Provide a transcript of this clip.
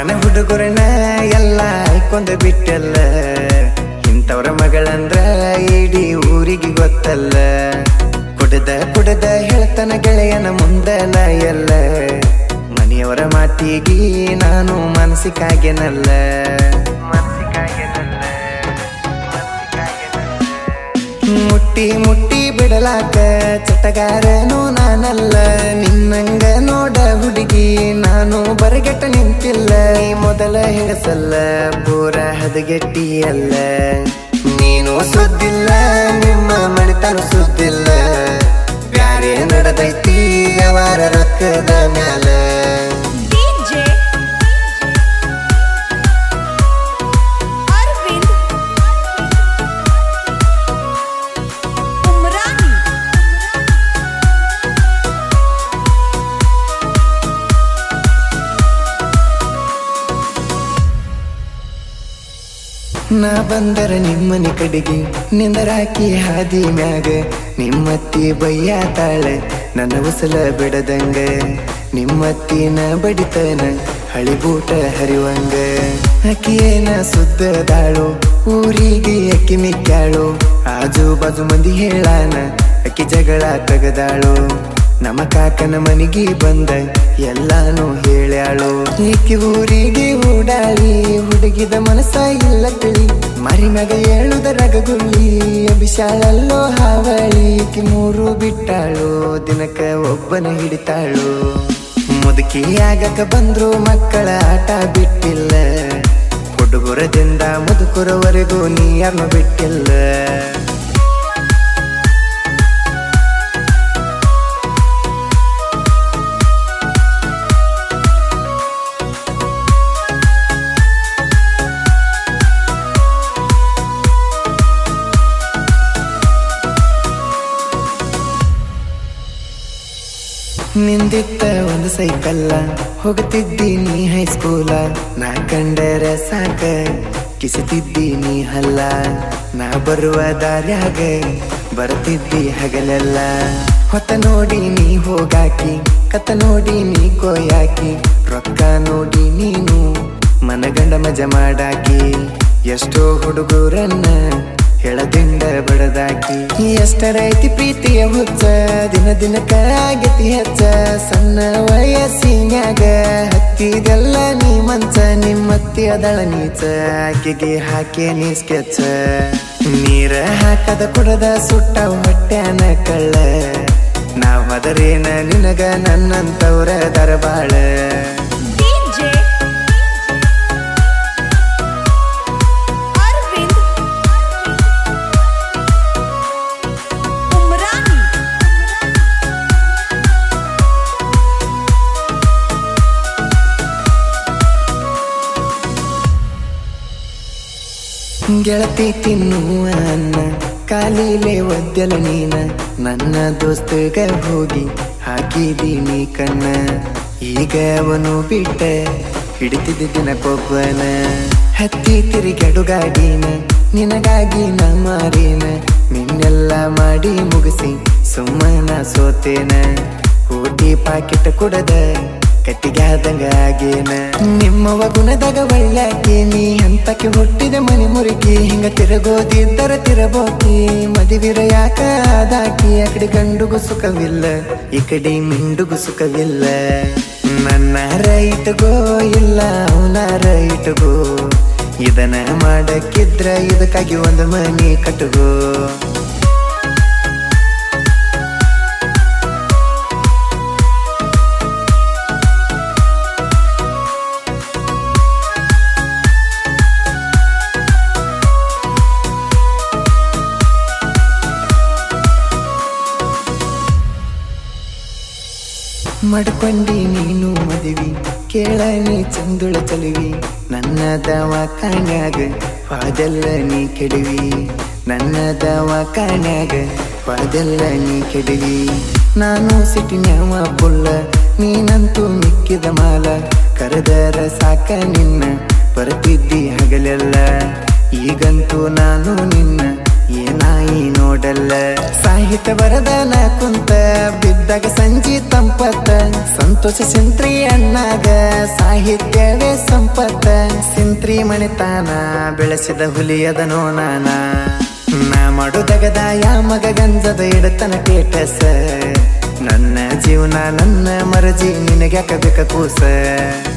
ಊರನ ಹುಡುಗರನ್ನ ಎಲ್ಲ ಆಯ್ಕೊಂಡ ಬಿಟ್ಟಲ್ಲ, ಇಂಥವ್ರ ಮಗಳಂದ್ರ ಇಡೀ ಊರಿಗೆ ಗೊತ್ತಲ್ಲ. ಕುಡದ ಹೇಳ್ತನ ಗೆಳೆಯನ ಮುಂದಲ ಎಲ್ಲ, ಮನೆಯವರ ಮಾತಿಗೆ ನಾನು ಮನಸ್ಸಿಗಾಗೆನಲ್ಲ. ಮುಟ್ಟಿ ಬಿಡಲಾಕ ಚಟಗಾರನು ನಾನಲ್ಲ, ನಿನ್ನಂಗ ನೋಡ ಹುಡುಗಿ ನಾನು ಬರಗೆಟ್ಟ ನಿಂತಿಲ್ಲ. ಮೊದಲ ಹೆಸಲ್ಲ ಪೂರ ಹದಗೆಟ್ಟಿಯಲ್ಲ, ನೀನು ಸುದ್ದಿಲ್ಲ ನಿಮ್ಮ ಮಣಿತನ ಸುದ್ದಿಲ್ಲ. ಬ್ಯಾರೆ ನಡೆದೈತಿ ವ್ಯವಹಾರ ರೊಕ್ಕದ ಮ್ಯಾಲ. ನಾ ಬಂದರ ನಿಮ್ಮನೆ ಕಡೆಗೆ ನಿಂದರಾಕಿ ಹಾದಿ ಮ್ಯಾಗ, ನಿಮ್ಮತ್ತಿ ಬಯ್ಯ ತಾಳೆ ನನ್ನ ಉಸಲ ಬಿಡದಂಗ. ನಿಮ್ಮತ್ತಿನ ಬಡಿತನ ಹಳಿಬೂಟ ಹರಿವಂಗ. ಅಕ್ಕಿಯೇನ ಸುದ್ದದಾಳು ಊರಿಗೆ ಅಕ್ಕಿ ಮಿಕ್ಕಾಳು, ಆಜು ಬಾಜು ಮಂದಿ ಹೇಳಾನ ಅಕ್ಕಿ ಜಗಳ ತೆಗದಾಳು. ನಮ್ಮ ಕಾಕನ ಮನಿಗೆ ಬಂದ ಎಲ್ಲಾನು ಹೇಳ್ಯಾಳು. ಈಕಿ ಊರಿಗೆ ಓಡಾಳಿ ಹುಡುಗಿದ ಮನಸ್ಸ ಇಲ್ಲ ತಿಳಿ, ಮರಿ ಮ್ಯಾಗ ಏಳುದರಾಗ ಗುಳ್ಳಿ ಅಭಿಶಾಳಲ್ಲೋ ಹಾವಳಿ. ಈಕಿ ಮೂರು ಬಿಟ್ಟಾಳು ದಿನಕ್ಕ ಒಬ್ಬನ ಹಿಡಿತಾಳು. ಮುದುಕಿ ಆಗಕ ಬಂದ್ರು ಮಕ್ಕಳ ಆಟ ಬಿಟ್ಟಿಲ್ಲ, ಹುಡುಗರದಿಂದ ಮುದುಕರವರೆಗೂ ನೀ ಯಾರನ್ನು ಬಿಟ್ಟಿಲ್ಲ. ನಿಂದಿತ್ತ ಒಂದು ಸೈಕಲ್ಲ ಹೋಗುತ್ತಿದ್ದೀನಿ ಹೈಸ್ಕೂಲ, ನಾ ಕಂಡರ ಸಾಕ ಕಿಸುತ್ತಿದ್ದೀನಿ ಹಲ್ಲ. ನಾ ಬರುವ ದಾರ್ಯಾಗ ಬರ್ತಿದ್ದಿ ಹಗಲೆಲ್ಲ, ಹೊತ್ತ ನೋಡಿ ನೀ ಹೋಗಾಕಿ ಕತ್ತ ನೋಡಿ ನೀ ಕೊಯ್ಯಾಕಿ. ರೊಕ್ಕ ನೋಡಿ ನೀನು ಮನಗಂಡ ಮಜ ಮಾಡಾಕಿ, ಎಷ್ಟೋ ಹುಡುಗರನ್ನ ಹೇಳದಿಂದ ಬಡದಾಕಿ. ಎಷ್ಟರೈತಿ ಪ್ರೀತಿಯ ಹುಚ್ಚ ದಿನಕ್ಕ ಆಗತಿ ಹೆಚ್ಚ, ಸಣ್ಣ ವಯಸ್ಸಿನ್ಯಾಗ ಹತ್ತಿದೆಲ್ಲ ನೀ ಮಂಚ. ನಿಮ್ಮತ್ತಿ ಅದಳ ನೀಚ ಆಕೆಗೆ ಹಾಕಿ ನೀ ಸ್ಕೆಚ್, ನೀರ ಹಾಕದ ಕುಡದ ಸುಟ್ಟ ಹೊಟ್ಯಾನ ಕಳ್ಳ. ನಾವ್ ಅದರೇನ ನಿನಗ ನನ್ನಂತವ್ರ ದರಬಾಳ. ಗೆಳತಿ ತಿನ್ನುವ ಅನ್ನ ಕಾಲಿಲೆ ಒದ್ದೆಲ ನೀನ, ನನ್ನ ದೋಸ್ತಗ ಹೋಗಿ ಹಾಕಿದೀನಿ ಕಣ್ಣ. ಈಗ ಅವನು ಬಿಟ್ಟ ಹಿಡಿತಿದ್ದ ದಿನಕ್ಕೊಬ್ಬನ, ಹತ್ತಿ ತಿರುಗಾಡಿನ ನಿನಗಾಗಿ ನಾ ಮಾರಿನ. ನಿನ್ನೆಲ್ಲ ಮಾಡಿ ಮುಗಿಸಿ ಸುಮ್ಮನ ಸೋತೇನ, ಊಟಿ ಪಾಕಿಟ್ ಕುಡದ ಕಟ್ಟಿಗಾದಂಗ ಆಗೇನ. ನಿಮ್ಮವ ಗುಣದಾಗ ಒಳ್ಳ್ಯಾಕಿ ನೀ ಹಂತಕ್ಕೆ ಹುಟ್ಟಿದ ಮನಿ ಮುರುಕಿ. ಹಿಂಗ ತಿರುಗೋದಿದ್ದರ ತಿರಬೋಕಿ ಮದಿವಿರ ಯಾಕ ಆದಾಕಿ. ಆ ಕಡೆ ಗಂಡುಗೂ ಸುಖವಿಲ್ಲ ಈ ಕಡೆ ಮಿಂಡುಗೂ ಸುಖವಿಲ್ಲ. ನನ್ನ ರೈಟ್ಗೋ ಇಲ್ಲ ಅವನ ರೈಟ್ಗೋ, ಇದನ್ನ ಮಾಡಕ್ಕಿದ್ರ ಇದಕ್ಕಾಗಿ ಒಂದು ಮನಿ ಕಟ್ಟಗೋ. ಮಾಡ್ಕೊಂಡಿ ನೀನು ಮದುವಿ ಕೇಳನಿ ಚಂದುಳ ಚಲುವಿ. ನನ್ನ ದವಾಖಾನ್ಯಾಗ ಪಾದೆಲ್ಲ ನೀ ಕೆಡವಿ, ನನ್ನ ದವಾಖಾನ್ಯಾಗ ಪಾದೆಲ್ಲ ನೀ ಕೆಡವಿ. ನಾನು ಸಿಟ್ಟಿನ್ಯಾವ ಬುಳ್ಳ ನೀನಂತೂ ಮಿಕ್ಕಿದ ಮಾಲ, ಕರೆದರ ಸಾಕ ನಿನ್ನ ಬರ್ತಿದ್ದಿ ಹಗಲೆಲ್ಲ. ಈಗಂತೂ ನಾನು ನಿನ್ನ ಏನಾಯಿ ನೋಡಲ್ಲ. ಸಾಹಿತ್ಯ ಬರದನ ಕುಂತ ಬಿದ್ದಾಗ ಸಂಜಿ ತಂಪತ್ತ, ಸಂತೋಷ ಸಂತ್ರಿ ಅಣ್ಣಾಗ ಸಾಹಿತ್ಯವೇ ಸಂಪ ಸಂಪತ್ತ ಸಿಂತ್ರಿ ಮಣಿತಾನ ಬೆಳೆಸಿದ ಹುಲಿಯದನೋ ನಾನ ನಾ ಮಾಡುದಗದಾಯ ಮಗ ಗಂಜದ ಇಡತನ ಟೇಟಸ ನನ್ನ ಜೀವನ ನನ್ನ ಮರಜಿ ನಿನಗ್ಯಾಕ ಬೇಕ ಕೂಸ